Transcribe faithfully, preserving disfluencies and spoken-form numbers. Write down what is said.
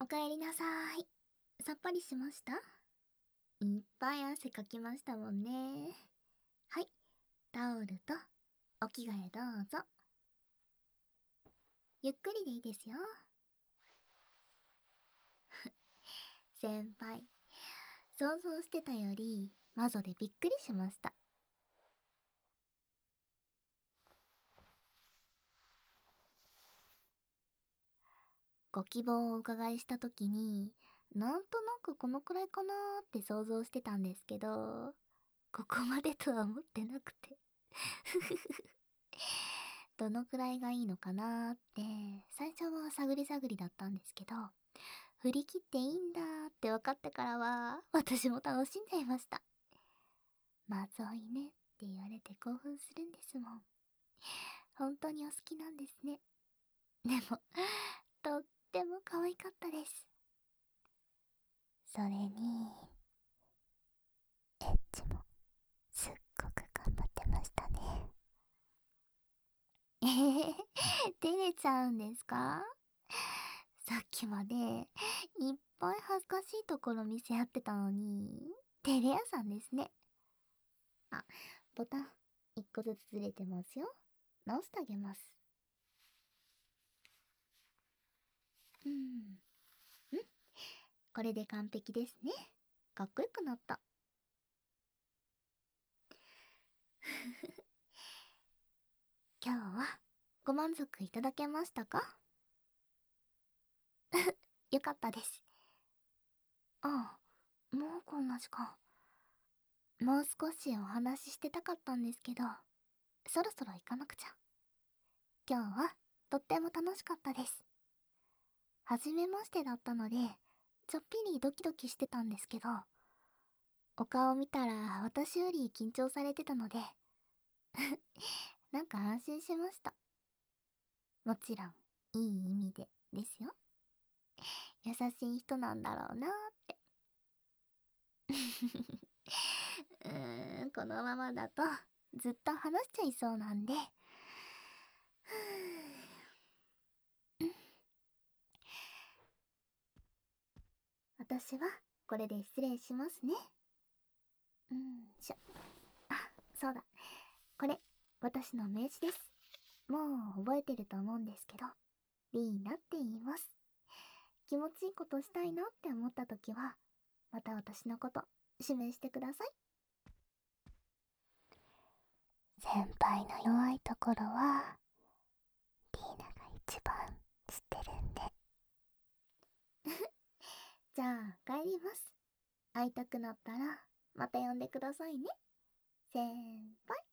おかえりなさーい。さっぱりしました？いっぱい汗かきましたもんね。はい、タオルとお着替えどうぞ。ゆっくりでいいですよ。先輩、想像してたよりマゾでびっくりしました。ご希望をお伺いした時に、なんとなくこのくらいかなーって想像してたんですけど、ここまでとは思ってなくて。どのくらいがいいのかなーって最初は探り探りだったんですけど、振り切っていいんだーって分かってからは私も楽しんじゃいました。まずいねって言われて興奮するんですもん。本当にお好きなんですね。でもとっても可愛かったです。それにエッチもすっごく頑張ってましたね。えへへ、照れちゃうんですか？さっきまでいっぱい恥ずかしいところ見せ合ってたのに、照れ屋さんですね。あ、ボタンいっこずつずれてますよ。直してあげます。うん。ん、これで完璧ですね。かっこよくなった。今日はご満足いただけましたか？よかったです。ああ、もうこんな時間。もう少しお話ししてたかったんですけど、そろそろ行かなくちゃ。今日はとっても楽しかったです。はじめましてだったので、ちょっぴりドキドキしてたんですけど、お顔見たら私より緊張されてたので、なんか安心しました。もちろん、いい意味でですよ。優しい人なんだろうなーって。うーん、このままだとずっと話しちゃいそうなんで。私はこれで失礼しますね。うんしょ。あ、そうだ。これ、私の名刺です。もう覚えてると思うんですけど、リーナって言います。気持ちいいことしたいなって思った時は、また私のこと指名してください。先輩の弱いところはリーナが一番知ってるんで。じゃあ帰ります。会いたくなったらまた呼んでくださいね、先輩。